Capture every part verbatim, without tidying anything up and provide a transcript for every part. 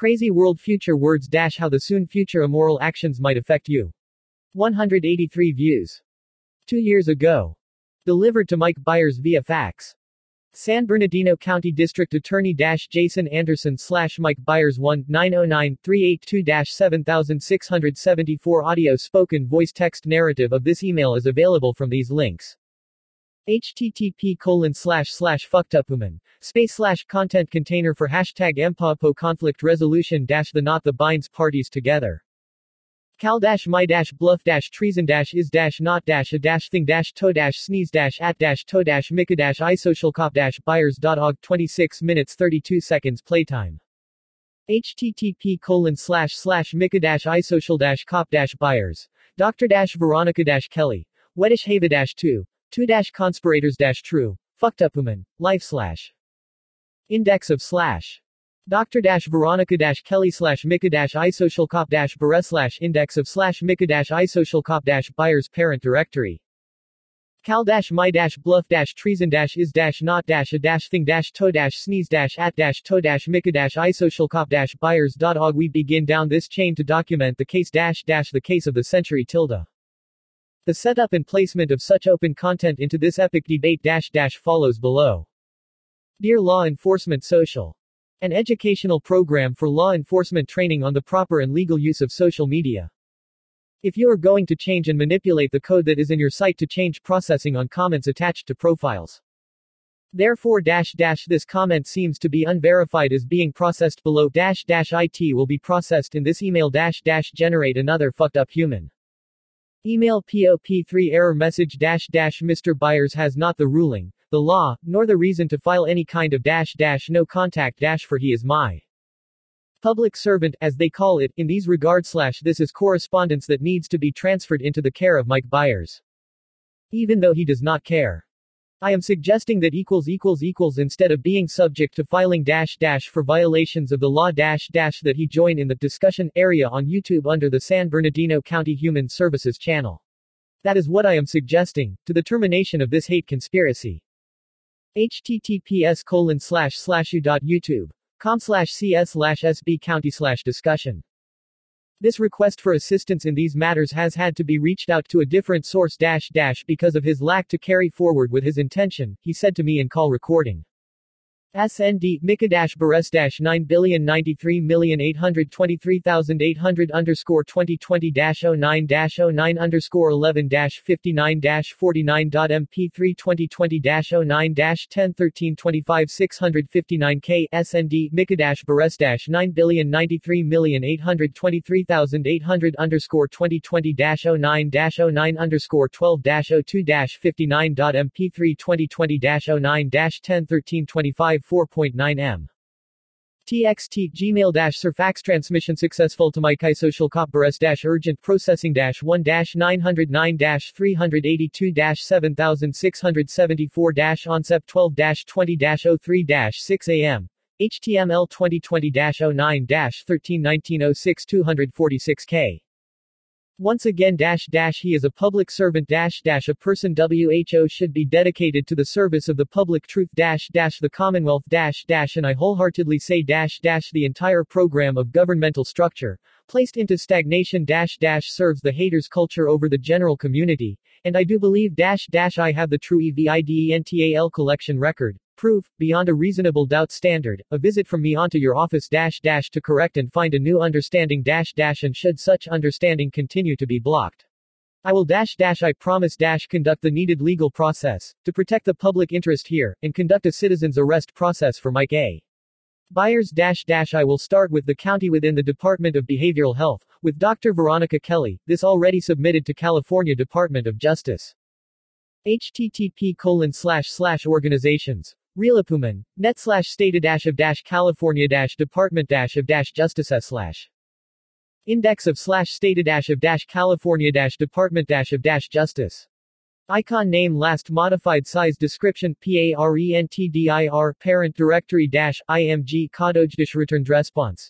Crazy World Future Words dash How the Soon Future Immoral Actions Might Affect You. one hundred eighty-three views. Two years ago. Delivered to Mike Byers via fax. San Bernardino County District Attorney dash Jason Anderson slash Mike Byers one nine zero nine three eight two dash seven six seven four Audio spoken voice text narrative of this email is available from these links. http colon slash slash fuckedupuman space slash content container for hashtag mpapo conflict resolution dash the knot that binds parties together. Cal dash my dash bluff dash treason dash is dash not dash a dash thing dash to dash sneeze dash at dash to dash mika dash isocial cop dash buyers dot org twenty-six minutes thirty-two seconds playtime. http colon slash slash mika dash isocial dash cop dash buyers Doctor dash Veronica dash Kelly Weddish Hava dash two two dash conspirators dash true fuckedupuman life slash index of slash Doctor dash Veronica dash Kelly slash Mika dash isocial cop dash Beres slash index of slash Mika dash isocial cop dash buyers parent directory. Cal dash my dash bluff dash treason dash is dash not dash a dash thing dash to dash sneeze dash at dash to dash Mika dash isocial cop dash buyers dot org. We begin down this chain to document the case dash dash the case of the century tilde. The setup and placement of such open content into this epic debate dash dash follows below. Dear Law Enforcement Social. An educational program for law enforcement training on the proper and legal use of social media. If you are going to change and manipulate the code that is in your site to change processing on comments attached to profiles. Therefore dash dash this comment seems to be unverified as being processed below dash dash it will be processed in this email dash dash generate another fucked up human. Email P O P three error message dash dash Mister Byers has not the ruling, the law, nor the reason to file any kind of dash dash no contact dash for he is my public servant, as they call it, in these regards slash this is correspondence that needs to be transferred into the care of Mike Byers. Even though he does not care. I am suggesting that equals equals equals instead of being subject to filing dash dash for violations of the law dash dash that he join in the discussion area on YouTube under the San Bernardino County Human Services channel. That is what I am suggesting, to the termination of this hate conspiracy. https colon slash slash u dot youtube com slash cs slash sb county slash discussion. This request for assistance in these matters has had to be reached out to a different source dash dash because of his lack to carry forward with his intention, he said to me in call recording. S N D Mika dash Beres dash nine billion ninety-three million eight hundred twenty-three thousand eight hundred underscore twenty twenty dash oh nine dash oh nine underscore eleven dash fifty-nine dash forty-nine dot M P three twenty twenty dash oh nine dash ten thirteen twenty-five six fifty-nine K S N D Mika dash Beres dash nine billion ninety-three million eight hundred twenty-three thousand eight hundred underscore twenty twenty dash oh nine dash oh nine underscore twelve dash oh two dash fifty-nine dot M P three twenty twenty dash oh nine dash ten thirteen twenty-five four point nine M. T X T Gmail dash Surfax transmission successful to Mike isocial cop Beres dash urgent processing dash one dash nine oh nine dash three eighty-two dash seven six seven four dash onset twelve dash twenty dash oh three dash six A M. H T M L twenty twenty dash oh nine dash thirteen nineteen oh six two forty-six K. Once again dash dash he is a public servant dash dash a person who should be dedicated to the service of the public truth dash dash the commonwealth dash dash and I wholeheartedly say dash dash the entire program of governmental structure placed into stagnation dash dash serves the haters culture over the general community, and I do believe dash dash I have the true evidental collection record proof beyond a reasonable doubt standard, a visit from me onto your office dash dash to correct and find a new understanding dash dash and should such understanding continue to be blocked, I will dash dash I promise dash conduct the needed legal process to protect the public interest here and conduct a citizen's arrest process for Mike A. Byers dash dash I will start with the county within the Department of Behavioral Health with Doctor Veronica Kelly, this already submitted to California Department of Justice. http colon slash slash organizations Realipuman, net slash stata dash of dash California dash Department dash of dash Justice slash index of slash stata dash of dash California dash Department dash of dash Justice. Icon name last modified size description parentdir parent directory dash img codage dash returned response.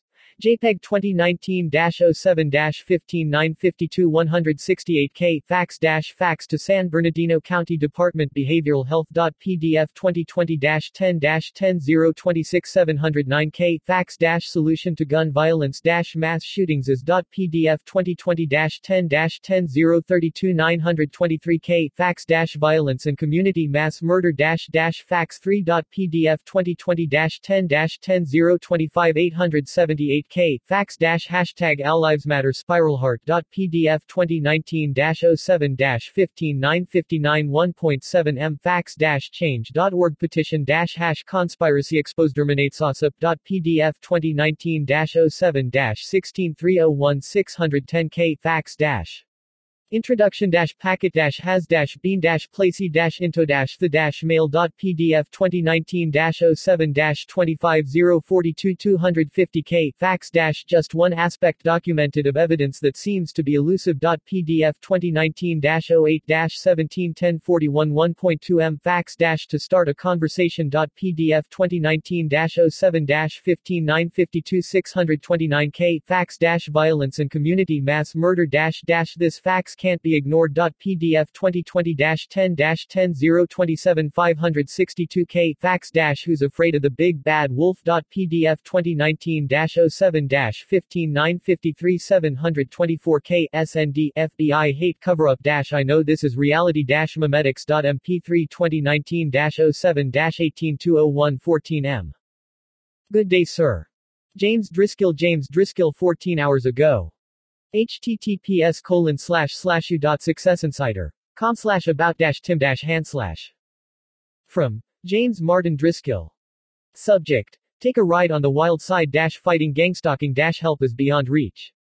JPEG twenty nineteen dash oh seven dash fifteen nine fifty-two one sixty-eight K fax dash fax to San Bernardino County Department Behavioral Health. P D F twenty twenty dash ten dash ten oh twenty-six seven oh nine K fax dash solution to gun violence dash mass shootings is. P D F twenty twenty dash ten dash ten oh thirty-two nine twenty-three K fax dash violence and community mass murder dash dash fax three. P D F twenty twenty dash ten dash ten oh twenty-five eight seventy-eight K fax dash hashtag AllLivesMatter SpiralHeart. P D F twenty nineteen dash oh seven dash fifteen nine fifty-nine one point seven M fax dash change dot org petition dash hash conspiracy exposed terminates osip. P D F twenty nineteen dash oh seven dash sixteen three oh one six ten K fax dash introduction dash packet dash has dash bean dash placey dash into dash the dash mail. P D F twenty nineteen dash oh seven dash twenty-five oh forty-two two fifty K fax dash just one aspect documented of evidence that seems to be elusive. P D F twenty nineteen dash oh eight dash seventeen ten forty-one one point two M fax dash to start a conversation. P D F twenty nineteen dash oh seven dash fifteen nine fifty-two six twenty-nine K fax dash violence and community mass murder dash dash this fax can't be ignored. P D F twenty twenty dash ten dash ten oh twenty-seven five sixty-two K fax dash who's afraid of the big bad wolf. P D F twenty nineteen dash oh seven dash fifteen nine fifty-three seven twenty-four K S N D F B I hate cover-up dash I know this is reality dash memetics. M P three twenty nineteen dash oh seven dash eighteen two oh one fourteen M. Good day, sir. James Driscoll James Driscoll fourteen hours ago. https colon slash slash u dot successinsider dot com slash about dash tim dash hand slash. From James Martin Driscoll. Subject: Take a ride on the wild side dash fighting gangstalking dash help is beyond reach.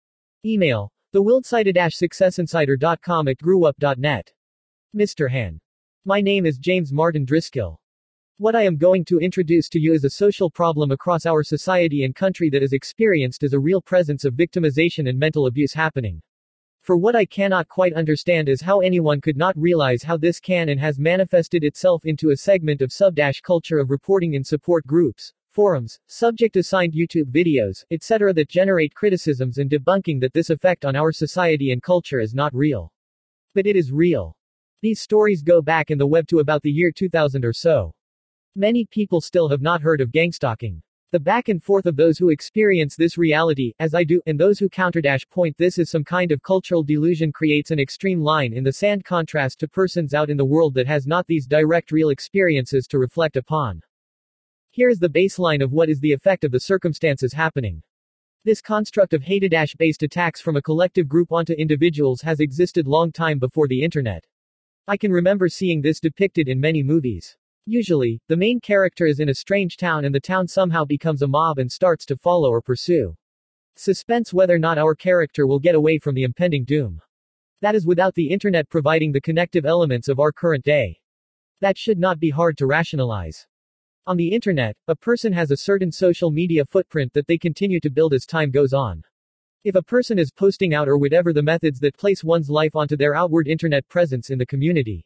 Email: thewildsider dash successinsider dot com at grewup dot net. Mister Han. My name is James Martin Driscoll. What I am going to introduce to you is a social problem across our society and country that is experienced as a real presence of victimization and mental abuse happening. For what I cannot quite understand is how anyone could not realize how this can and has manifested itself into a segment of sub-dash culture of reporting in support groups, forums, subject-assigned YouTube videos, et cetera that generate criticisms and debunking that this effect on our society and culture is not real. But it is real. These stories go back in the web to about the year two thousand or so. Many people still have not heard of gangstalking. The back and forth of those who experience this reality, as I do, and those who counter-point this as some kind of cultural delusion creates an extreme line in the sand contrast to persons out in the world that has not these direct real experiences to reflect upon. Here is the baseline of what is the effect of the circumstances happening. This construct of hate-based attacks from a collective group onto individuals has existed long time before the internet. I can remember seeing this depicted in many movies. Usually, the main character is in a strange town and the town somehow becomes a mob and starts to follow or pursue. Suspense whether or not our character will get away from the impending doom. That is without the internet providing the connective elements of our current day. That should not be hard to rationalize. On the internet, a person has a certain social media footprint that they continue to build as time goes on. If a person is posting out or whatever the methods that place one's life onto their outward internet presence in the community.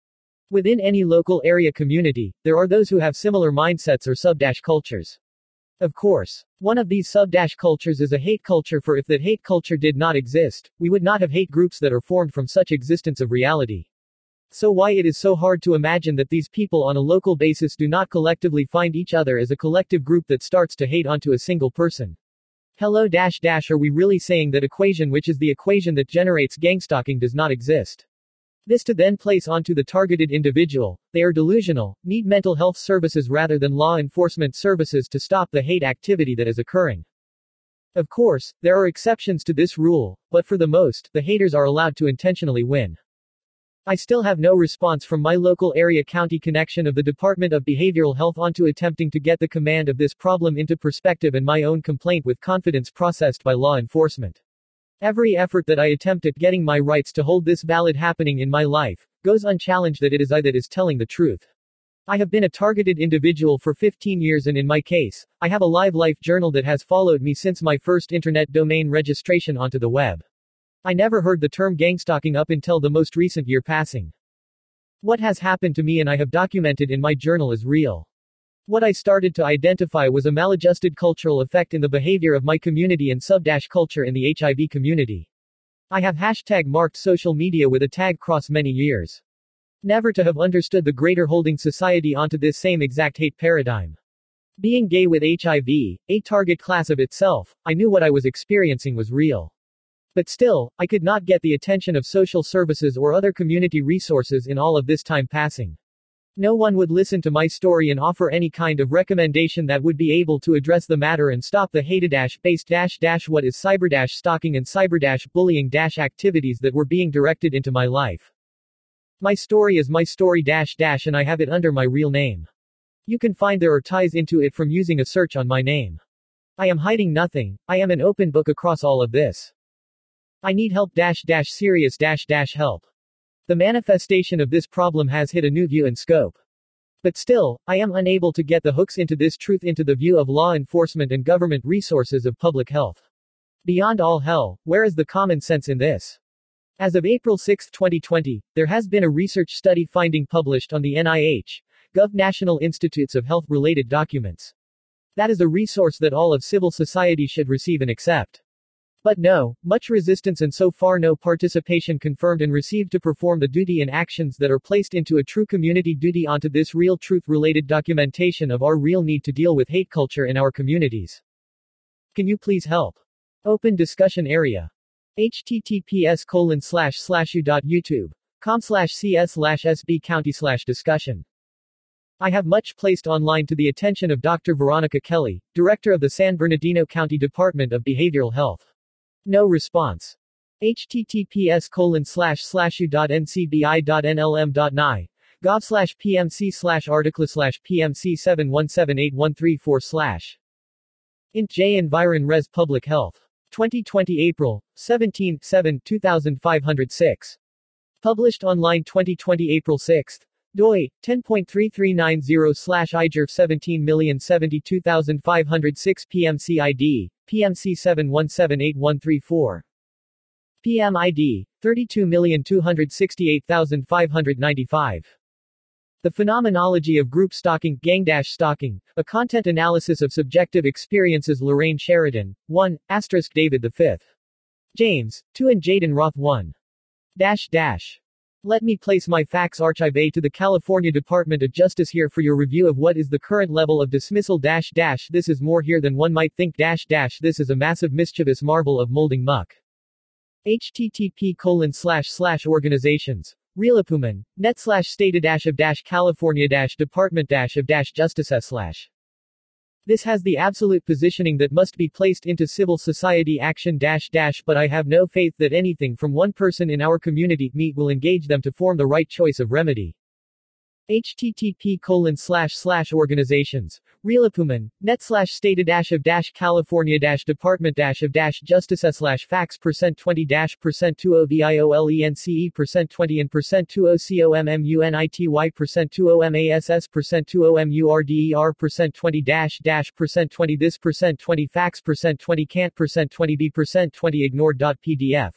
Within any local area community, there are those who have similar mindsets or sub-dash cultures. Of course, one of these sub-dash cultures is a hate culture, for if that hate culture did not exist, we would not have hate groups that are formed from such existence of reality. So why it is so hard to imagine that these people on a local basis do not collectively find each other as a collective group that starts to hate onto a single person. Hello dash dash are we really saying that equation, which is the equation that generates gangstalking, does not exist? This to then place onto the targeted individual, they are delusional, need mental health services rather than law enforcement services to stop the hate activity that is occurring. Of course, there are exceptions to this rule, but for the most, the haters are allowed to intentionally win. I still have no response from my local area county connection of the Department of Behavioral Health onto attempting to get the command of this problem into perspective and my own complaint with confidence processed by law enforcement. Every effort that I attempt at getting my rights to hold this valid happening in my life, goes unchallenged that it is I that is telling the truth. I have been a targeted individual for fifteen years and in my case, I have a live life journal that has followed me since my first internet domain registration onto the web. I never heard the term gangstalking up until the most recent year passing. What has happened to me and I have documented in my journal is real. What I started to identify was a maladjusted cultural effect in the behavior of my community and sub-culture in the H I V community. I have hashtag marked social media with a tag cross many years. Never to have understood the greater holding society onto this same exact hate paradigm. Being gay with H I V, a target class of itself, I knew what I was experiencing was real. But still, I could not get the attention of social services or other community resources in all of this time passing. No one would listen to my story and offer any kind of recommendation that would be able to address the matter and stop the hate-based dash dash what is cyber dash stalking and cyber dash bullying dash activities that were being directed into my life. My story is my story dash dash and I have it under my real name. You can find there or ties into it from using a search on my name. I am hiding nothing, I am an open book across all of this. I need help dash dash serious dash dash help. The manifestation of this problem has hit a new view and scope. But still, I am unable to get the hooks into this truth into the view of law enforcement and government resources of public health. Beyond all hell, where is the common sense in this? As of April sixth twenty twenty, there has been a research study finding published on the N I H Gov National Institutes of Health related documents. That is a resource that all of civil society should receive and accept. But no, much resistance and so far no participation confirmed and received to perform the duty and actions that are placed into a true community duty onto this real truth-related documentation of our real need to deal with hate culture in our communities. Can you please help? Open discussion area. https colon slash slash u dot youtube com slash cs slash sb county slash discussion. I have much placed online to the attention of Doctor Veronica Kelly, Director of the San Bernardino County Department of Behavioral Health. No response. https colon slash slash u dot ncbi dot nlm dot n i gov slash pmc slash article slash pmc seven one seven eight one three four slash int j environ res public health. twenty twenty April seventeenth seventh two thousand five hundred six. Published online twenty twenty April sixth. doi ten point three three nine zero slash I G R F seventeen million seventy-two thousand five hundred six P M C I D P M C seven one seven eight one three four. P M I D thirty-two million two hundred sixty-eight thousand five hundred ninety-five. The Phenomenology of Group Stalking, Gang-Stalking, a Content Analysis of Subjective Experiences. Lorraine Sheridan, one, asterisk David the fifth. James, two and Jaden Roth one. Dash dash. Let me place my fax archive A to the California Department of Justice here for your review of what is the current level of dismissal dash dash this is more here than one might think dash dash this is a massive mischievous marvel of molding muck. http colon slash slash organizations. Realipuman, net slash state dash of dash California dash department dash of dash justice slash. This has the absolute positioning that must be placed into civil society action dash dash but I have no faith that anything from one person in our community meet will engage them to form the right choice of remedy. http colon slash slash organizations. Realipuman, net slash state dash of dash California dash department dash of dash justice slash fax percent twenty dash percent two o violence percent twenty and percent two o community percent two o mass percent two o murder percent twenty dash dash percent twenty this percent twenty fax percent twenty can't percent twenty b percent twenty ignored dot pdf.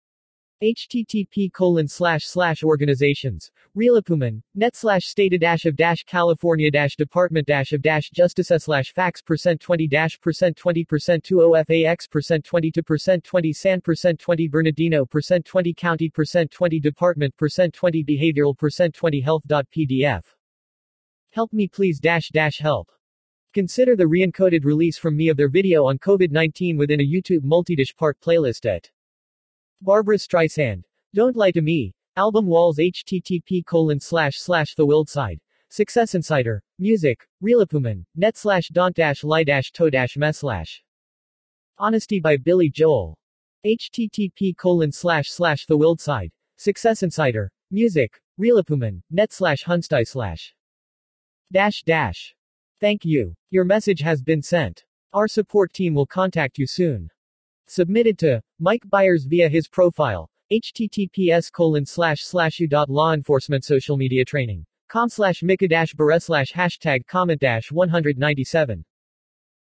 http colon slash slash organizations. Realipuman, net slash state dash of dash California dash department dash of dash justice slash fax percent twenty dash percent twenty percent two o fax percent twenty to percent twenty San percent twenty Bernardino percent twenty county percent twenty department percent twenty behavioral percent twenty health dot pdf. Help me please dash dash help. Consider the re-encoded release from me of their video on COVID nineteen within a YouTube multidish part playlist at Barbara Streisand. Don't Lie to Me. Album walls http colon slash slash the wild side. Success Insider. Music. Realipuman. Net slash don't dash lie dash to dash mess slash. Honesty by Billy Joel. http colon slash slash the wild side. Success Insider. Music. Realipuman. Net slash hunstai slash. Dash dash. Thank you. Your message has been sent. Our support team will contact you soon. Submitted to Mike Byers via his profile. https colon slash slash u dot law enforcement social media training. Com slash Mika dash Barre slash hashtag comment dash one hundred ninety-seven.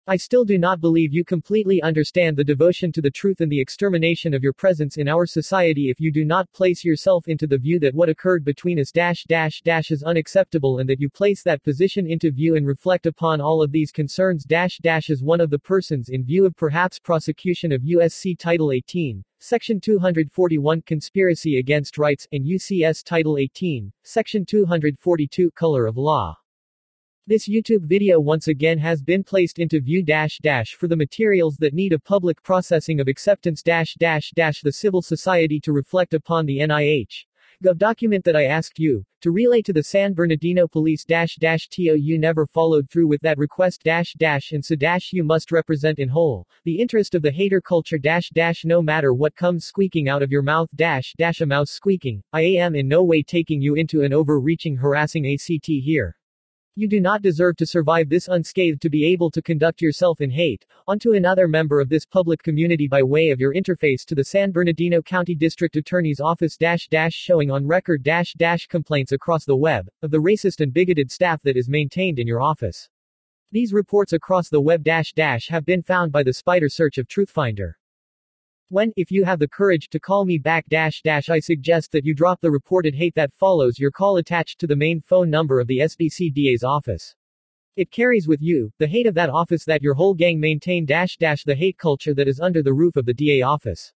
I still do not believe you completely understand the devotion to the truth and the extermination of your presence in our society if you do not place yourself into the view that what occurred between us dash dash dash is unacceptable and that you place that position into view and reflect upon all of these concerns dash dash as one of the persons in view of perhaps prosecution of U S C Title eighteen, Section two forty-one Conspiracy Against Rights, and U C S Title eighteen, Section two forty-two Color of Law. This YouTube video once again has been placed into view dash dash for the materials that need a public processing of acceptance dash dash dash the civil society to reflect upon the N I H Gov document that I asked you to relay to the San Bernardino Police dash dash to you never followed through with that request dash dash and so dash you must represent in whole the interest of the hater culture dash dash no matter what comes squeaking out of your mouth dash dash a mouse squeaking. I am in no way taking you into an overreaching harassing act here. You do not deserve to survive this unscathed to be able to conduct yourself in hate onto another member of this public community by way of your interface to the San Bernardino County District Attorney's Office dash dash showing on record dash dash complaints across the web of the racist and bigoted staff that is maintained in your office. These reports across the web dash dash have been found by the spider search of Truthfinder. When, if you have the courage to call me back dash dash I suggest that you drop the reported hate that follows your call attached to the main phone number of the S B C D A's office. It carries with you the hate of that office that your whole gang maintain dash dash the hate culture that is under the roof of the D A office.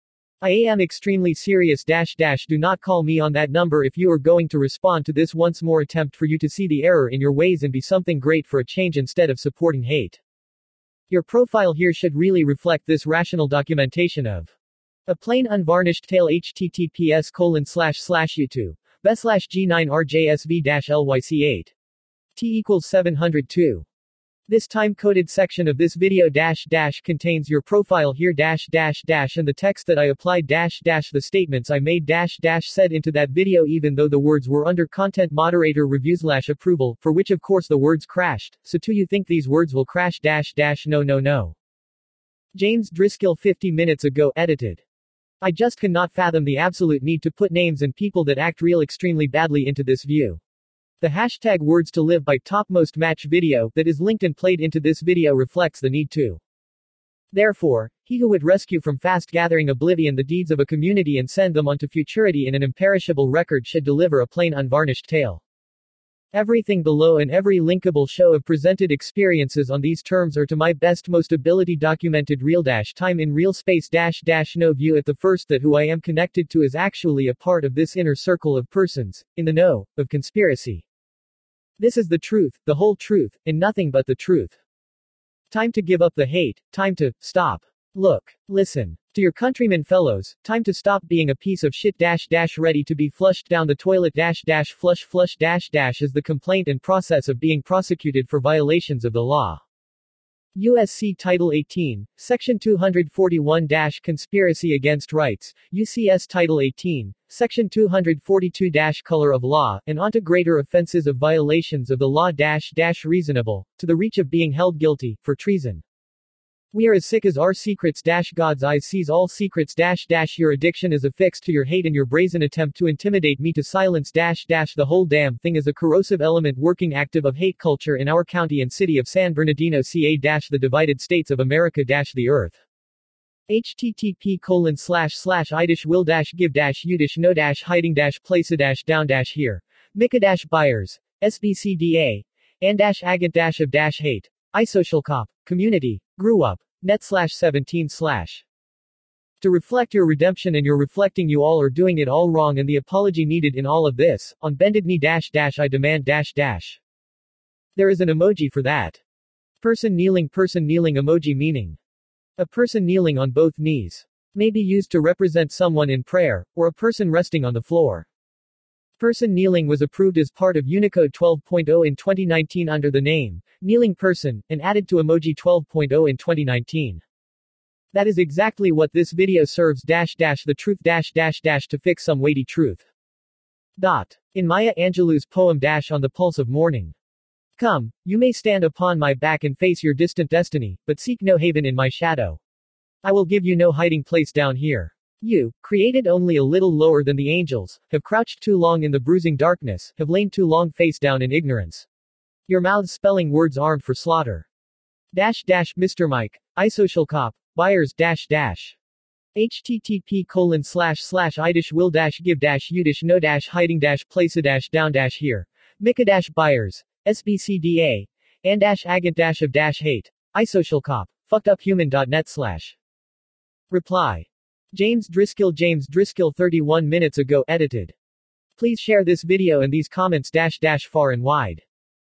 I am extremely serious dash dash do not call me on that number if you are going to respond to this once more attempt for you to see the error in your ways and be something great for a change instead of supporting hate. Your profile here should really reflect this rational documentation of a plain unvarnished tale https colon slash slash youtube b slash g nine r j s v dash l y c eight t equals seven hundred two. This time-coded section of this video dash dash contains your profile here dash dash dash and the text that I applied dash dash the statements I made dash dash said into that video even though the words were under content moderator review slash approval, for which of course the words crashed, so too you think these words will crash dash dash no no no. James Driscoll fifty minutes ago edited. I just cannot fathom the absolute need to put names and people that act real extremely badly into this view. The hashtag words to live by topmost match video that is linked and played into this video reflects the need to. Therefore, he who would rescue from fast gathering oblivion the deeds of a community and send them onto futurity in an imperishable record should deliver a plain unvarnished tale. Everything below and every linkable show of presented experiences on these terms are to my best most ability documented real dash time in real space dash dash no view at the first that who I am connected to is actually a part of this inner circle of persons, in the know, of conspiracy. This is the truth, the whole truth, and nothing but the truth. Time to give up the hate, time to stop. Look, listen. To your countrymen fellows, time to stop being a piece of shit dash dash ready to be flushed down the toilet dash dash flush flush dash dash is the complaint and process of being prosecuted for violations of the law. U S C Title eighteen, Section two forty-one Conspiracy Against Rights, U C S Title eighteen, Section two forty-two Color of Law, and onto greater offenses of violations of the law dash dash reasonable, to the reach of being held guilty, for treason. We are as sick as our secrets dash God's eyes sees all secrets dash dash your addiction is affixed to your hate and your brazen attempt to intimidate me to silence dash dash the whole damn thing is a corrosive element working active of hate culture in our county and city of San Bernardino ca dash the divided states of America dash the earth. http colon slash slash I dash will dash give dash you dash no dash hiding dash place a dash down dash here. Mika dash buyers, S B C D A, and dash agent dash of dash hate. iSocial cop, community, grew up, net slash seventeen slash. To reflect your redemption and your reflecting you all are doing it all wrong and the apology needed in all of this, on bended knee dash dash I demand dash dash. There is an emoji for that. Person kneeling person kneeling emoji meaning. A person kneeling on both knees. May be used to represent someone in prayer, or a person resting on the floor. Person kneeling was approved as part of Unicode twelve point oh in twenty nineteen under the name, kneeling person, and added to Emoji twelve point oh in twenty nineteen. That is exactly what this video serves dash dash the truth dash dash dash to fix some weighty truth. Dot. In Maya Angelou's poem dash on the pulse of morning. Come, you may stand upon my back and face your distant destiny, but seek no haven in my shadow. I will give you no hiding place down here. You, created only a little lower than the angels, have crouched too long in the bruising darkness, have lain too long face down in ignorance. Your mouths spelling words armed for slaughter. Dash dash Mister Mike, iSocial Cop, Byers dash dash. http colon slash slash idish will dash give dash udish no dash hiding dash place a dash down dash here. Mika dash Byers, S B C D A, and dash agent dash of dash hate, iSocial Cop, fuckeduphuman.net slash. Reply. James Driscoll James Driscoll thirty-one minutes ago edited. Please share this video and these comments dash dash far and wide.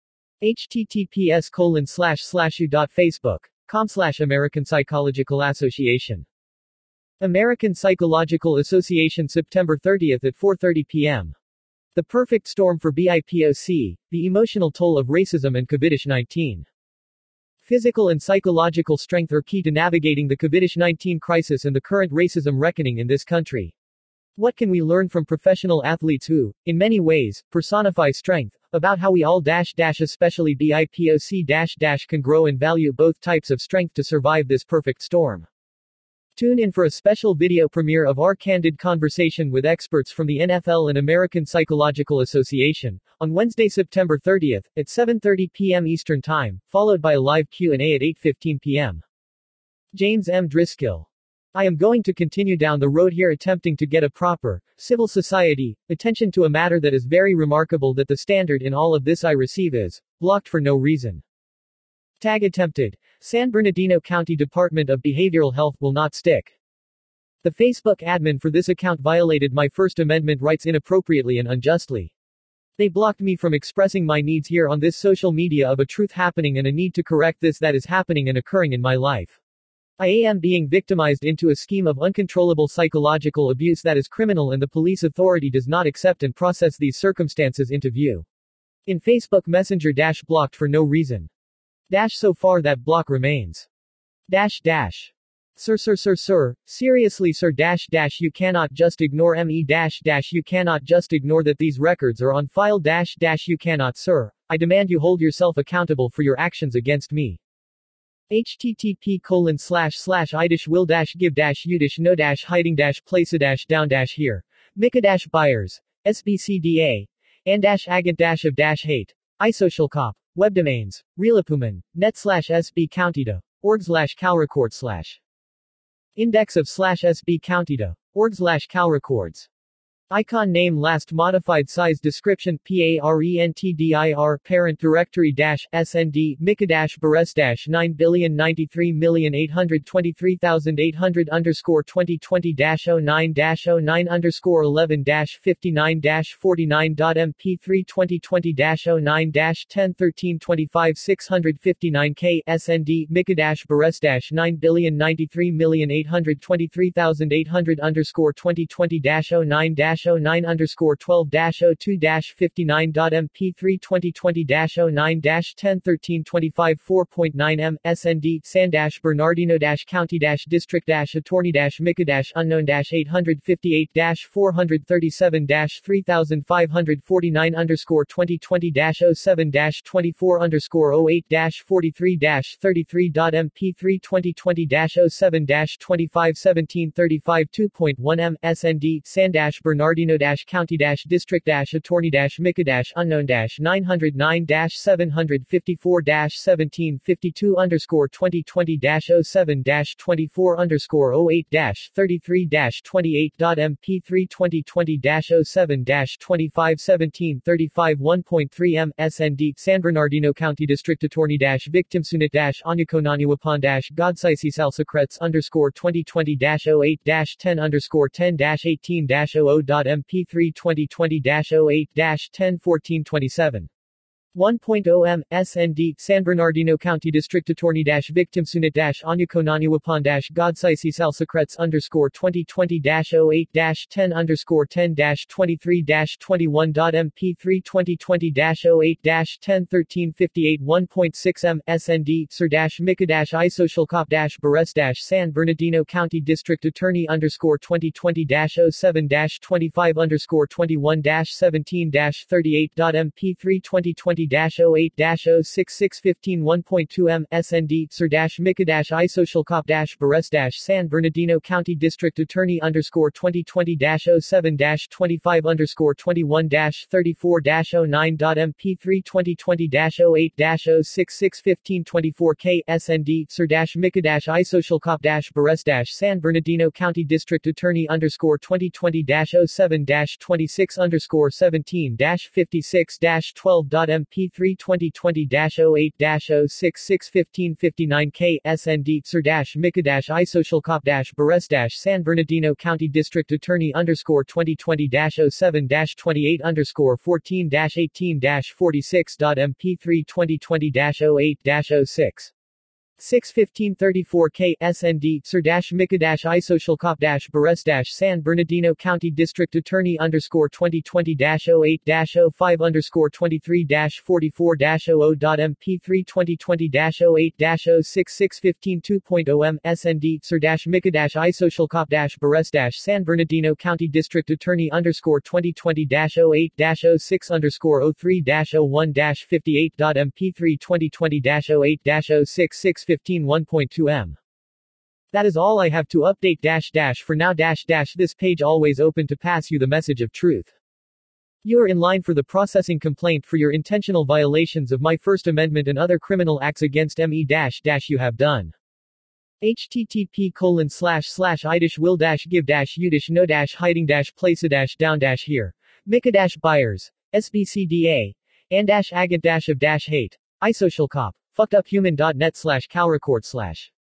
https colon slash slash u.facebook.com slash American Psychological Association. American Psychological Association September thirtieth at four thirty p m The perfect storm for B I P O C, the emotional toll of racism and COVID nineteen. Physical and psychological strength are key to navigating the COVID nineteen crisis and the current racism reckoning in this country. What can we learn from professional athletes who, in many ways, personify strength, about how we all dash dash especially B I P O C dash dash can grow and value both types of strength to survive this perfect storm? Tune in for a special video premiere of our candid conversation with experts from the N F L and American Psychological Association, on Wednesday, September thirtieth, at seven thirty p m Eastern Time, followed by a live Q and A at eight fifteen p m James M. Driscoll. I am going to continue down the road here attempting to get a proper, civil society, attention to a matter that is very remarkable that the standard in all of this I receive is, blocked for no reason. Tag attempted. San Bernardino County Department of Behavioral Health will not stick. The Facebook admin for this account violated my First Amendment rights inappropriately and unjustly. They blocked me from expressing my needs here on this social media of a truth happening and a need to correct this that is happening and occurring in my life. I am being victimized into a scheme of uncontrollable psychological abuse that is criminal and the police authority does not accept and process these circumstances into view. In Facebook Messenger dash blocked for no reason. Dash so far that block remains. Dash dash. Sir sir sir sir, seriously sir dash dash you cannot just ignore me dash dash you cannot just ignore that these records are on file dash dash you cannot sir, I demand you hold yourself accountable for your actions against me. http colon slash slash idish will dash give dash udish no dash hiding dash place a dash down dash here. Mika dash Byers, S B C D A, and dash agent dash of dash hate, iSocial Cop. Web domains, Realipuman, net slash sb countyda, org slash calrecord slash. Index of slash sb countyda, org slash calrecords. Icon name last modified size description parentdir parent directory dash snd Mika dash Bares dash nine billion ninety-three million eight hundred twenty-three thousand eight hundred underscore twenty twenty dash oh nine dash oh nine underscore eleven dash fifty-nine dash forty-nine dot m p three twenty twenty dash oh nine dash ten thirteen twenty-five six fifty-nine k snd Mika dash Bares dash nine billion ninety-three million eight hundred twenty-three thousand eight hundred underscore twenty twenty dash oh nine dash oh nine underscore twelve dash oh two dash fifty-nine dot m p three twenty twenty dash oh nine dash ten thirteen twenty-five four point nine m snd San dash Bernardino dash County dash District dash Attorney dash Mika dash unknown dash eight fifty-eight dash four thirty-seven dash three thousand five hundred forty-nine underscore twenty twenty dash oh seven dash twenty-four underscore oh eight dash forty-three dash thirty-three dot m p three twenty twenty dash oh seven dash twenty-five seventeen thirty-five two point one m snd San dash Bernardino dash County dash District dash Attorney dash Mika dash unknown dash nine oh nine dash seven fifty-four dash seventeen fifty-two underscore twenty twenty dash oh seven dash twenty-four underscore oh eight dash thirty-three dash twenty-eight dot m p three twenty twenty dash oh seven dash twenty-five seventeen thirty-five one point three m snd San Bernardino County District Attorney dash Victimsunit dash Anyukonaniwapan dash Godsaisisalsecrets underscore twenty twenty dash oh eight dash ten underscore ten dash eighteen dash oh oh dot m p three twenty twenty dash oh eight dash ten fourteen twenty-seven. one point oh m snd San Bernardino County District Attorney dash Victimsunit dash Anyukonaniwapan dash Godsaisisalsecrets underscore twenty twenty dash oh eight dash ten underscore ten dash twenty-three dash twenty-one dot m p three twenty twenty dash oh eight dash ten thirteen fifty-eight one point six m snd Sir dash Mika dash iSocial Cop dash Bares dash San Bernardino County District Attorney underscore twenty twenty dash oh seven dash twenty-five underscore twenty-one dash seventeen dash thirty-eight dot m p three twenty twenty twenty dash oh eight dash oh six six fifteen one point two M S N D Sir dash Mika dash I Social Cop dash Barres dash San Bernardino County District Attorney underscore twenty twenty dash oh seven dash twenty-five underscore twenty-one dash thirty-four dash oh nine dot M P three twenty twenty dash oh eight dash oh six six fifteen twenty-four K S N D Sir dash Mika dash I Social Cop dash Barres dash San Bernardino County District Attorney underscore twenty twenty dash oh seven dash twenty-six underscore seventeen dash fifty-six dash twelve dot M P three twenty twenty dash oh eight dash oh six six fifteen fifty-nine K S N D Sir dash Mika dash I Social Cop dash Barres dash San Bernardino County District Attorney underscore twenty twenty dash oh seven dash twenty-eight underscore fourteen dash eighteen dash forty-six dot M P three twenty twenty dash oh eight dash oh six six fifteen thirty-four K S N D Sir dash Mika dash I Social Cop dash Barres dash San Bernardino County District Attorney underscore twenty twenty dash oh eight dash oh five underscore twenty-three dash forty-four dash oh oh dot M P three twenty twenty dash oh eight dash oh six six fifteen two point oh M S N D Sir dash Mika dash I Social Cop dash Barres dash San Bernardino County District Attorney underscore twenty twenty dash oh eight dash oh six underscore oh three dash oh one dash fifty-eight dot M P three twenty twenty dash oh eight dash oh six six fifteen one point two M. That is all I have to update dash dash for now dash dash this page always open to pass you the message of truth. You are in line for the processing complaint for your intentional violations of my First Amendment and other criminal acts against me dash dash you have done. http colon slash slash I dash will dash give dash you dash no dash hiding dash place a dash down dash here. Mika dash buyers. S B C D A. And dash agent dash of dash hate. iSocialCop. fuckeduphuman.net slash calrecord slash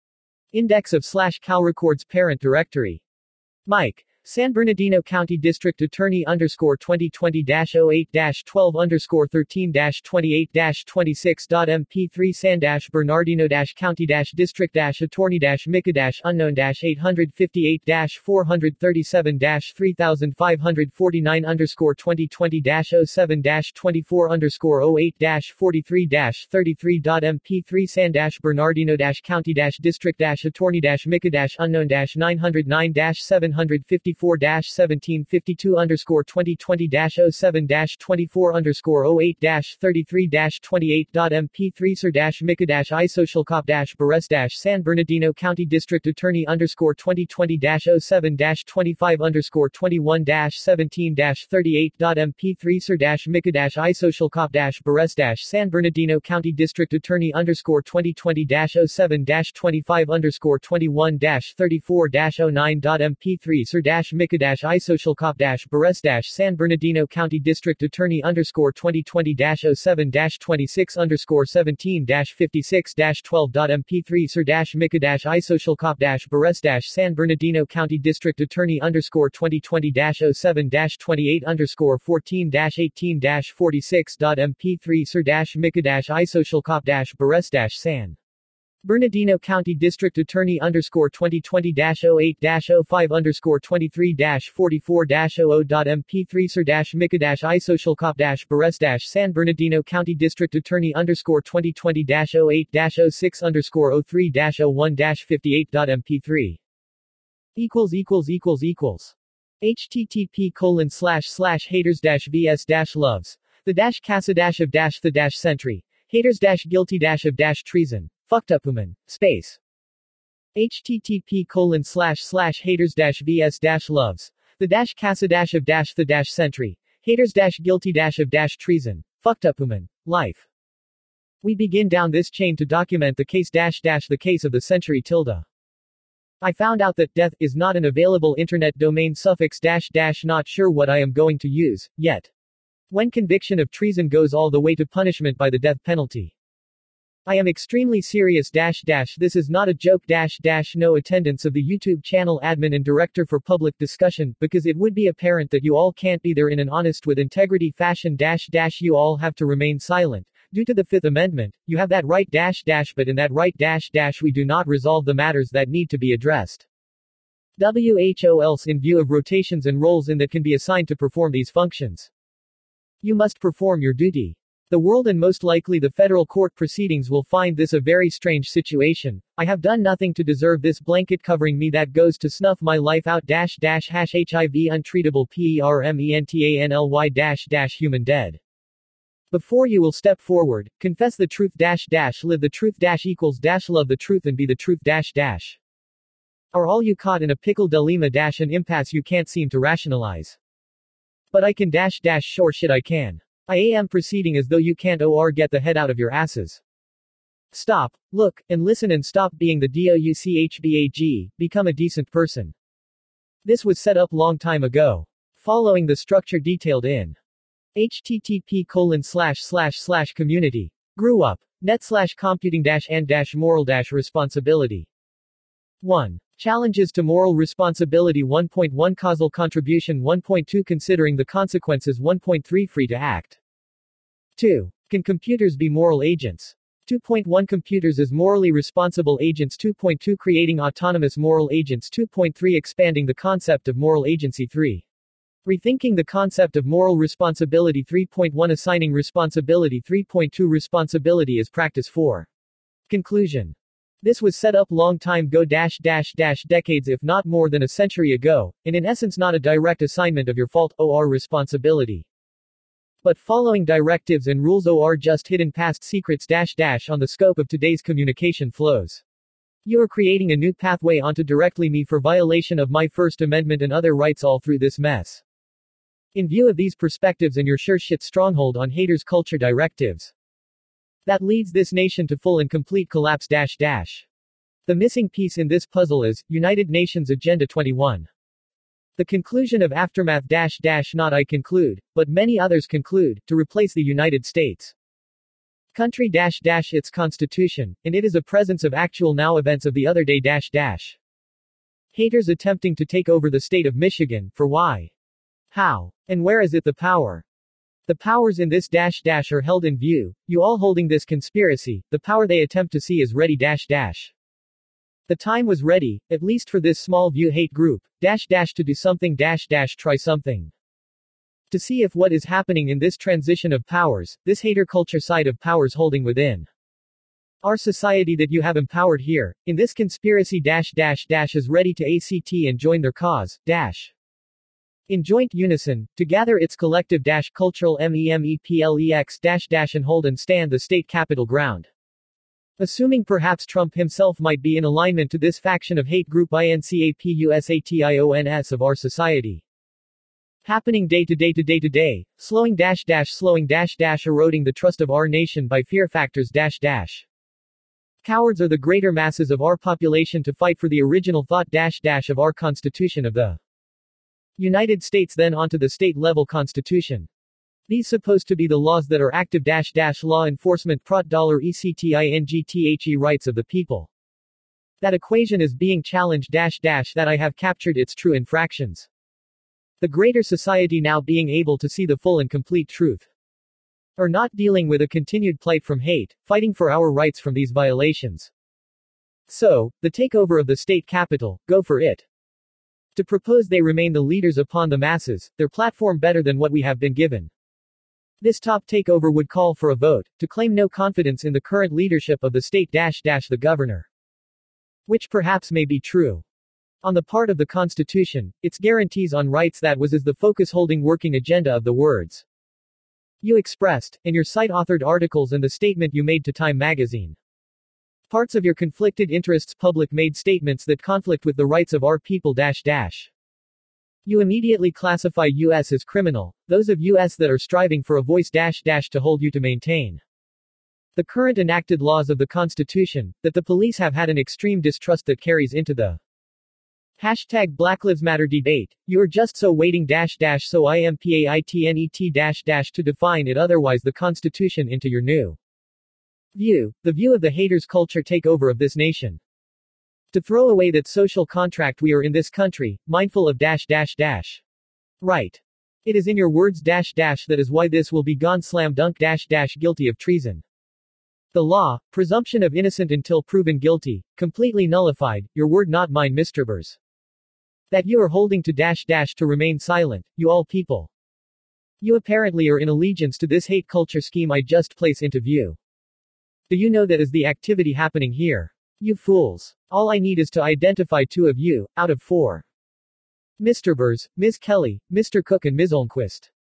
index of slash calrecord's parent directory. Mike. San Bernardino County District Attorney underscore twenty twenty dash oh eight dash twelve underscore thirteen dash twenty-eight dash twenty-six dot M P three San dash Bernardino dash County dash District dash Attorney dash Mika dash unknown dash eight fifty-eight dash four thirty-seven dash three five forty-nine underscore twenty twenty dash oh seven dash twenty-four underscore oh eight dash forty-three dash thirty-three dot M P three San dash Bernardino dash County dash District dash Attorney dash Mika dash unknown dash nine oh nine dash seven fifty-four dash seventeen fifty-two underscore twenty twenty dash oh seven dash twenty-four underscore oh eight dash thirty-three dash twenty-eight dot M P three Sir dash Mika dash I Social Cop dash Barres dash San Bernardino County District Attorney underscore twenty twenty dash oh seven dash twenty-five underscore twenty-one dash seventeen dash thirty-eight dot M P three Sir dash Mika dash I Social Cop dash Barres dash San Bernardino County District Attorney underscore twenty twenty dash oh seven dash twenty-five underscore twenty-one dash thirty-four dash oh nine dot M P three Sir dash Mika dash I Social Cop dash Barres dash San Bernardino County District Attorney underscore twenty twenty dash oh seven dash twenty-six underscore seventeen dash fifty-six dash twelve dot M P three Sir dash Mika dash I Social Cop dash Barres dash San Bernardino County District Attorney underscore twenty twenty dash oh seven dash twenty-eight underscore fourteen dash eighteen dash forty-six dot M P three Sir dash Mika dash I Social Cop dash Barres dash San Bernardino County District Attorney underscore twenty twenty dash oh eight dash oh five underscore twenty-three dash forty-four dash oh oh dot M P three Sir dash Mika dash I Social Cop dash Barres dash San Bernardino County District Attorney underscore twenty twenty dash oh eight dash oh six underscore oh three dash oh one dash fifty-eight dot M P three equals equals equals equals http colon slash slash haters dash vs dash loves the dash casa dash of dash the dash century haters dash guilty dash of dash treason fuckeduphuman space http colon slash slash haters dash vs dash loves the dash casa dash of dash the dash century haters dash guilty dash of dash treason fuckeduphuman life. We begin down this chain to document the case dash dash the case of the century tilde. I found out that death is not an available internet domain suffix dash dash not sure what I am going to use yet. When conviction of treason goes all the way to punishment by the death penalty. I am extremely serious dash dash this is not a joke dash dash no attendance of the YouTube channel admin and director for public discussion, because it would be apparent that you all can't be there in an honest with integrity fashion dash dash you all have to remain silent. Due to the Fifth Amendment, you have that right dash dash but in that right dash dash we do not resolve the matters that need to be addressed. W H O else in view of rotations and roles in that can be assigned to perform these functions. You must perform your duty. The world and most likely the federal court proceedings will find this a very strange situation. I have done nothing to deserve this blanket covering me that goes to snuff my life out dash dash hash HIV untreatable permentally dash dash human dead. Before you will step forward, confess the truth dash dash live the truth dash equals dash love the truth and be the truth dash dash. Are all you caught in a pickle dilemma dash an impasse you can't seem to rationalize? But I can dash dash sure shit I can. I am proceeding as though you can't or get the head out of your asses. Stop, look, and listen and stop being the douchebag, become a decent person. This was set up long time ago. Following the structure detailed in http colon slash slash slash community. Grew up. Net slash computing dash and dash moral dash responsibility. one. Challenges to moral responsibility one point one Causal contribution one point two Considering the consequences one point three Free to act. two. Can computers be moral agents? two point one Computers as morally responsible agents two point two Creating autonomous moral agents two point three Expanding the concept of moral agency three. Rethinking the concept of moral responsibility three point one Assigning responsibility three point two Responsibility as practice four. Conclusion. This was set up long time go dash dash dash decades if not more than a century ago, and in essence not a direct assignment of your fault or responsibility. But following directives and rules or just hidden past secrets dash dash on the scope of today's communication flows. You are creating a new pathway onto directly me for violation of my First Amendment and other rights all through this mess. In view of these perspectives and your sure shit stronghold on haters culture directives that leads this nation to full and complete collapse dash dash. The missing piece in this puzzle is United Nations Agenda twenty-one. The conclusion of aftermath dash dash not I conclude, but many others conclude, to replace the United States country dash dash its constitution, and it is a presence of actual now events of the other day dash dash. Haters attempting to take over the state of Michigan, for why? How? And where is it the power? The powers in this dash dash are held in view, you all holding this conspiracy, the power they attempt to see is ready dash dash. The time was ready, at least for this small view hate group, dash dash to do something dash dash try something. To see if what is happening in this transition of powers, this hater culture side of powers holding within our society that you have empowered here, in this conspiracy dash dash dash is ready to act and join their cause, dash. In joint unison, to gather its collective dash cultural memeplex dash dash and hold and stand the state capitol ground. Assuming perhaps Trump himself might be in alignment to this faction of hate group INCAPUSATIONS of our society. Happening day to day to day to day, slowing dash dash slowing dash dash eroding the trust of our nation by fear factors dash dash. Cowards are the greater masses of our population to fight for the original thought dash dash of our Constitution of the United States then onto the state-level constitution. These supposed to be the laws that are active dash dash law enforcement prot dollar extingthe rights of the people. That equation is being challenged dash dash that I have captured its true infractions. The greater society now being able to see the full and complete truth. Or not dealing with a continued plight from hate, fighting for our rights from these violations. So, the takeover of the state capital, go for it. To propose they remain the leaders upon the masses, their platform better than what we have been given. This top takeover would call for a vote, to claim no confidence in the current leadership of the state dash dash the governor. Which perhaps may be true. On the part of the Constitution, its guarantees on rights that was as the focus holding working agenda of the words you expressed, in your site-authored articles and the statement you made to Time magazine. Parts of your conflicted interests public made statements that conflict with the rights of our people dash dash. You immediately classify U S as criminal, those of U S that are striving for a voice dash dash to hold you to maintain the current enacted laws of the Constitution, that the police have had an extreme distrust that carries into the hashtag Black Lives Matter debate. You are just so waiting dash dash so impaitnet dash dash to define it otherwise the Constitution into your new view, the view of the haters culture takeover of this nation. To throw away that social contract we are in this country, mindful of dash dash dash. Right. It is in your words dash dash that is why this will be gone slam dunk dash dash guilty of treason. The law, presumption of innocent until proven guilty, completely nullified, your word not mine Mister Bers. That you are holding to dash dash to remain silent, you all people. You apparently are in allegiance to this hate culture scheme I just place into view. Do you know that is the activity happening here? You fools. All I need is to identify two of you, out of four. Mister Bers, Miz Kelly, Mister Cook and Miz Olmquist.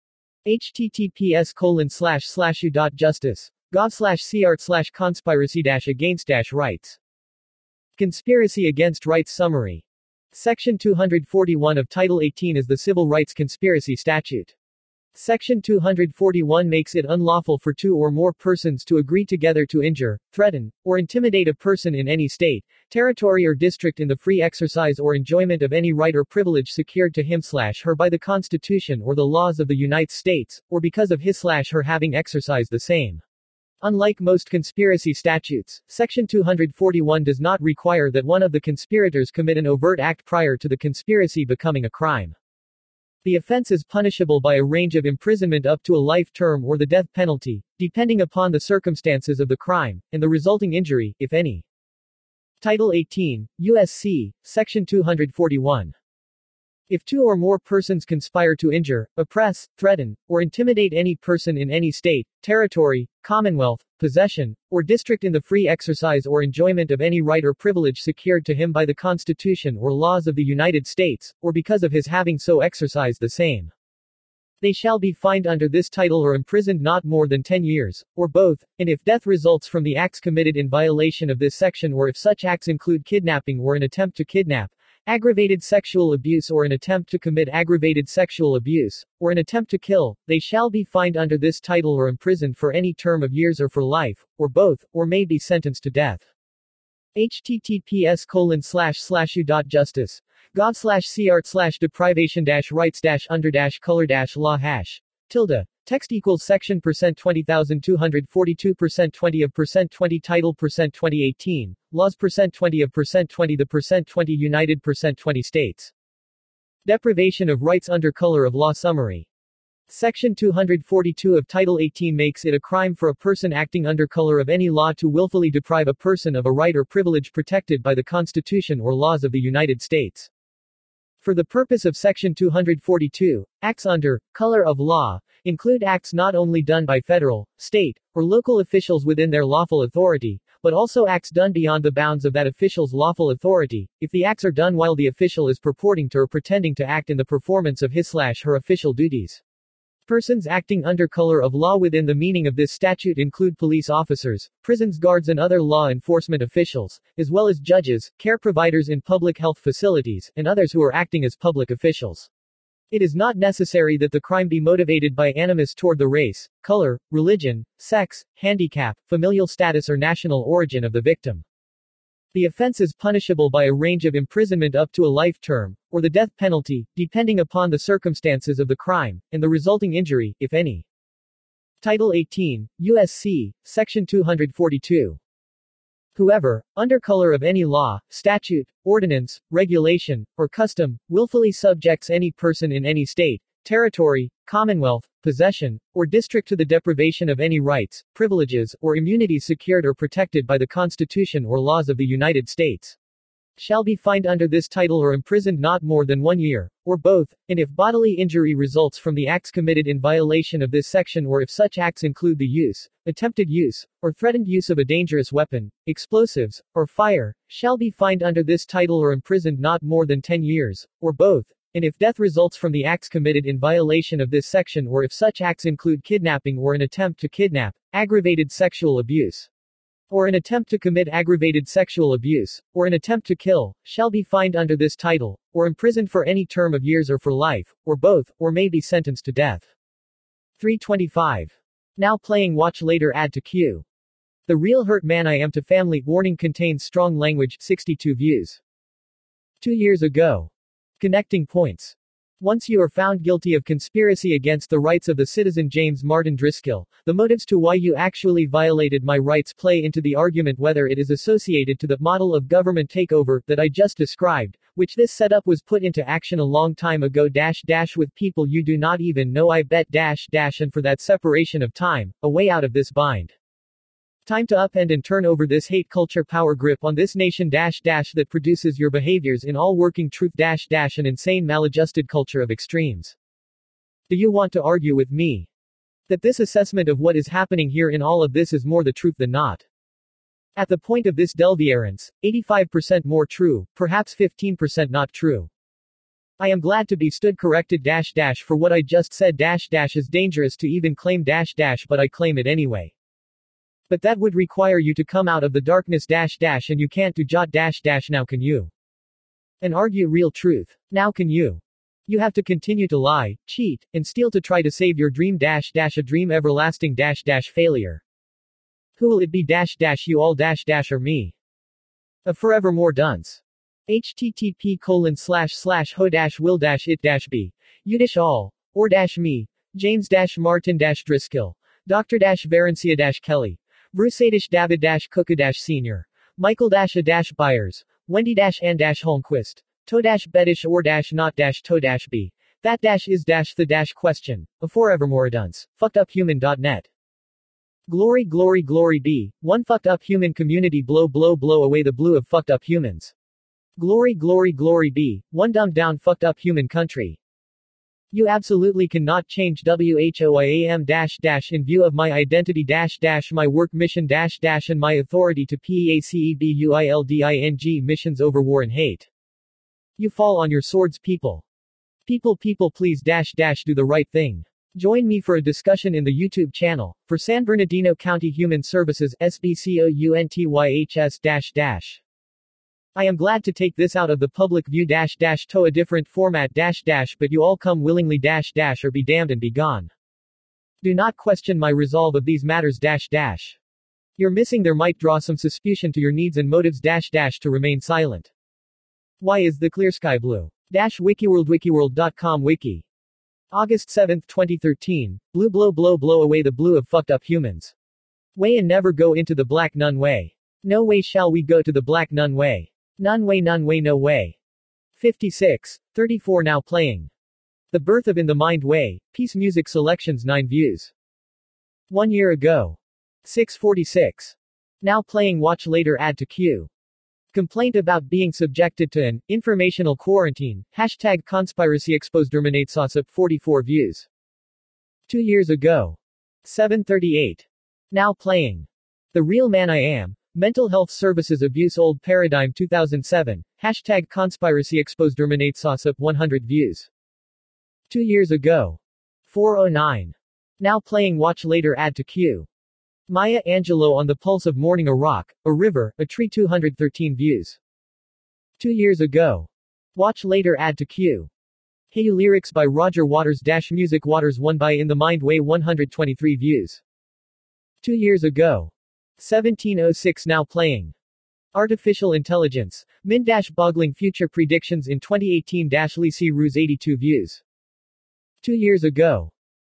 https colon slash slash u dot justice gov slash cart slash conspiracy dash against dash rights. Conspiracy Against Rights Summary. Section two hundred forty-one of Title eighteen is the Civil Rights Conspiracy Statute. Section two hundred forty-one makes it unlawful for two or more persons to agree together to injure, threaten, or intimidate a person in any state, territory or district in the free exercise or enjoyment of any right or privilege secured to him/her by the Constitution or the laws of the United States, or because of his/her having exercised the same. Unlike most conspiracy statutes, Section two hundred forty-one does not require that one of the conspirators commit an overt act prior to the conspiracy becoming a crime. The offense is punishable by a range of imprisonment up to a life term or the death penalty, depending upon the circumstances of the crime, and the resulting injury, if any. Title eighteen, U S C, Section two hundred forty-one. If two or more persons conspire to injure, oppress, threaten, or intimidate any person in any state, territory, commonwealth, possession, or district in the free exercise or enjoyment of any right or privilege secured to him by the Constitution or laws of the United States, or because of his having so exercised the same, they shall be fined under this title or imprisoned not more than ten years, or both, and if death results from the acts committed in violation of this section or if such acts include kidnapping or an attempt to kidnap, aggravated sexual abuse or an attempt to commit aggravated sexual abuse, or an attempt to kill, they shall be fined under this title or imprisoned for any term of years or for life, or both, or may be sentenced to death. https colon slash slash u dot justice gov slash cart slash deprivation dash rights dash under dash color dash law hash tilde text equals section percent twenty thousand two hundred forty-two percent twenty of percent twenty title percent twenty eighteen laws percent twenty of percent twenty the percent twenty United percent twenty states. Deprivation of rights under color of law summary. Section two hundred forty-two of Title eighteen makes it a crime for a person acting under color of any law to willfully deprive a person of a right or privilege protected by the Constitution or laws of the United States. For the purpose of Section two hundred forty-two, acts under color of law include acts not only done by federal, state, or local officials within their lawful authority, but also acts done beyond the bounds of that official's lawful authority, if the acts are done while the official is purporting to or pretending to act in the performance of his/her official duties. Persons acting under color of law within the meaning of this statute include police officers, prisons guards and other law enforcement officials, as well as judges, care providers in public health facilities, and others who are acting as public officials. It is not necessary that the crime be motivated by animus toward the race, color, religion, sex, handicap, familial status or national origin of the victim. The offense is punishable by a range of imprisonment up to a life term, or the death penalty, depending upon the circumstances of the crime, and the resulting injury, if any. Title eighteen, U S C, Section two hundred forty-two. Whoever, under color of any law, statute, ordinance, regulation, or custom, willfully subjects any person in any state, territory, commonwealth, possession, or district to the deprivation of any rights, privileges, or immunities secured or protected by the Constitution or laws of the United States, shall be fined under this title or imprisoned not more than one year, or both, and if bodily injury results from the acts committed in violation of this section or if such acts include the use, attempted use, or threatened use of a dangerous weapon, explosives, or fire, shall be fined under this title or imprisoned not more than ten years, or both, and if death results from the acts committed in violation of this section or if such acts include kidnapping or an attempt to kidnap, aggravated sexual abuse, or an attempt to commit aggravated sexual abuse, or an attempt to kill, shall be fined under this title, or imprisoned for any term of years or for life, or both, or may be sentenced to death. three twenty-five. Now playing watch later add to queue. The Real Hurt Man I Am to Family warning contains strong language, sixty-two views. Two years ago. Connecting points. Once you are found guilty of conspiracy against the rights of the citizen James Martin Driscoll, the motives to why you actually violated my rights play into the argument whether it is associated to the model of government takeover that I just described, which this setup was put into action a long time ago dash dash with people you do not even know I bet dash dash and for that separation of time, a way out of this bind. Time to upend and turn over this hate culture power grip on this nation dash dash that produces your behaviors in all working truth dash dash an insane maladjusted culture of extremes. Do you want to argue with me that this assessment of what is happening here in all of this is more the truth than not? At the point of this delviarance, eighty-five percent more true, perhaps fifteen percent not true. I am glad to be stood corrected dash dash for what I just said dash dash is dangerous to even claim dash dash but I claim it anyway. But that would require you to come out of the darkness dash dash and you can't do jot dash dash now can you? And argue real truth. Now can you? You have to continue to lie, cheat, and steal to try to save your dream dash dash a dream everlasting dash dash failure. Who will it be dash dash you all dash dash or me? A forevermore dunce. Http colon slash slash ho dash will dash it dash be. You dash all. Or dash me. James dash Martin dash Driscoll. Doctor dash Varencia dash Kelly. Bruce dash David dash Cooka dash Senior. Michael dash a dash Byers. Wendy dash Ann dash Holmquist. To dash bedish or dash not dash to dash be. That dash is dash the dash question. A forevermore dunce. fucked up human dot net. Glory glory glory be. One fucked up human community blow blow blow away the blue of fucked up humans. Glory glory glory be. One dumbed down fucked up human country. You absolutely cannot change WHOIAM dash dash in view of my identity dash dash my work mission dash dash and my authority to PACEBUILDING missions over war and hate. You fall on your swords people. People people please dash dash do the right thing. Join me for a discussion in the YouTube channel, for San Bernardino County Human Services S B C O U N T Y H S dash dash. I am glad to take this out of the public view dash dash to a different format dash dash but you all come willingly dash dash or be damned and be gone. Do not question my resolve of these matters dash dash. You're missing there might draw some suspicion to your needs and motives dash dash to remain silent. Why is the clear sky blue? Dash wikiworld wikiworld dot com wiki. August seventh twenty thirteen, blue blow blow blow away the blue of fucked up humans. Way and never go into the black none way. No way shall we go to the black none way. None way none way no way. fifty-six, thirty-four now playing. The Birth of In the Mind Way, Peace Music Selections nine views. One year ago. six forty-six. Now playing watch later add to queue. Complaint about being subjected to an informational quarantine, hashtag conspiracy exposed Derminatesausip forty-four views. Two years ago. seven thirty-eight. Now playing. The Real Man I Am, Mental Health Services Abuse Old Paradigm two thousand seven, hashtag conspiracy exposed Derminatesausip one hundred views. Two years ago. four oh nine. Now playing watch later add to queue. Maya Angelou on the Pulse of Morning a Rock, a River, a Tree two hundred thirteen views. Two years ago. Watch later add to queue. Hey You lyrics by Roger Waters dash Music Waters one by In the Mind Way one hundred twenty-three views. Two years ago. seventeen oh six now playing. Artificial Intelligence, Min dash Boggling Future Predictions in twenty eighteen dash Lee C. Ruse eighty-two views. Two years ago.